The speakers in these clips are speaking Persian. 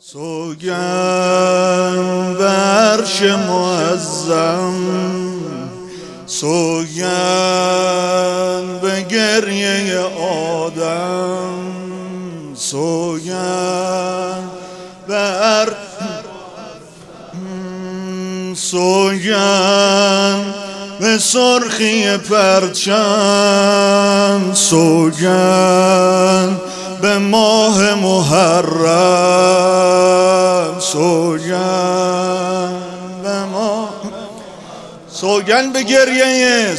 سوگند برش معظم، سوگند به گریه آدم، سوگند بر سوگند به سرخی پرچم، سوگند به ماه محرم، سوگند به ماه، سوگند به گریه،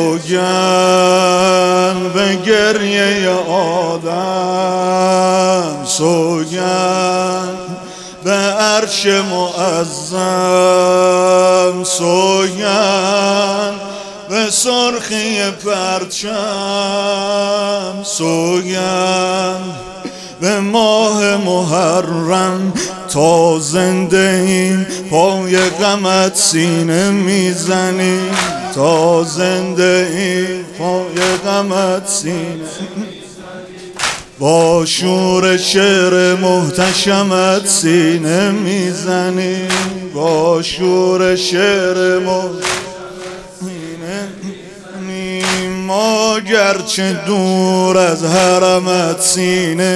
سوگند به گریه آدم، سوگند به عرش معظم، سوگند به سرخی پرچم، سوگند به ماه محرم. تا زنده ایم پای غمت سینه میزنیم، تا زنده ایم پای غمت سینه، با شور شعر محتشمت سینه میزنیم، با شور شعر محتشمت. ما گرچه دور از حرمت سینه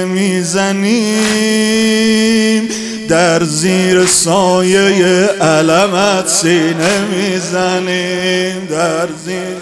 میزنیم، در زیر سایه علمت سینه میزنیم، در زیر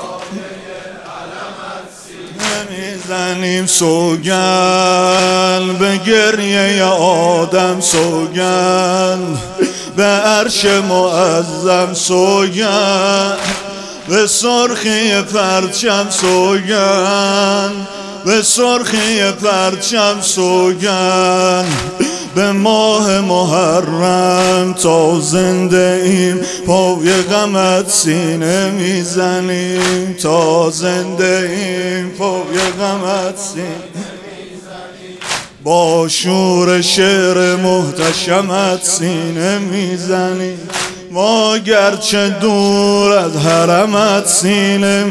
میزنیم. سوگند به گریه آدم، سوگند به عرش معظم، سوگند به سرخی پرچم، سوگند به سرخی پرچم، سوگند به ماه محرم. تا زنده ایم پای غمت سینه میزنیم، تا زنده ایم پای غمت سینه میزنیم، با شور شعر محتشمت سینه میزنیم. ما گرچه دور از حرمت سینه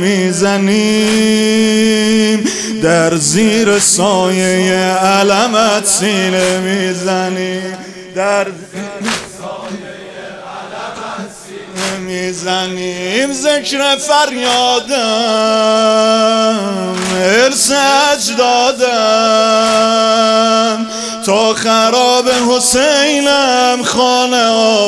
میزنیم، در زیر سایه علمت سینه میزنیم، در میزنیم. ذکر فریادم ارث اجدادم، تا خراب حسینم خانه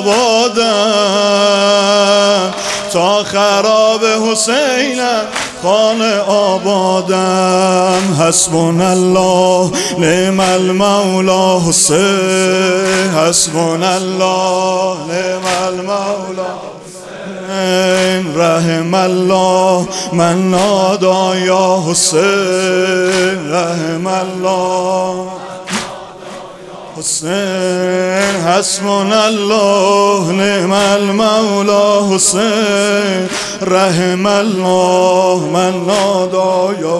آبادم، تا خراب حسینم خانه آبادم. حسبنا الله نعم المولا حسین، حسبنا الله نعم المولا حسین، رحم الله من نادا یا حسین، رحم الله حسین. حسبنا الله نعم المولا حسین، رحم الله من نادا یا.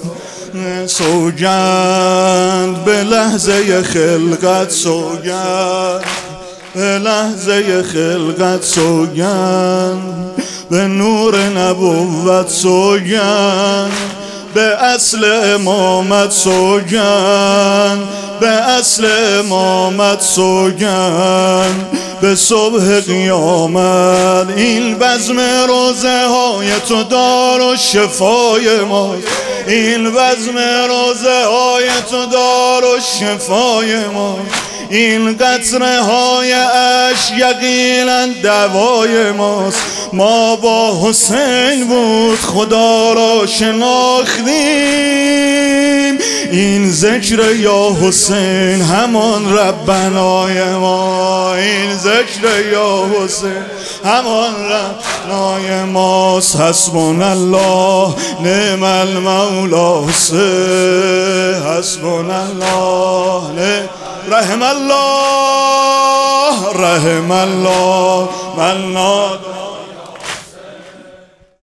سوگند به لحظه خلقت، سوگند به لحظه خلقت، سوگند به نور نبوت، سوگند به اصل امامت، سوگند به اصل امامت، سوگند به صبح قیامت. این بزم روزه های تو دار و شفای ما، این بزم روزه های تو دار و شفای ما. این قطره های اشک یقینا دوای ماست. ما با حسین بود خدا را شناختیم، این ذکر یا حسین همان ربنای ما، این ذکر یا حسین همان ربنای ماست. حسبنا الله نعم المولا حسین، حسبنا الله نعم. رحم الله رحم الله من نادا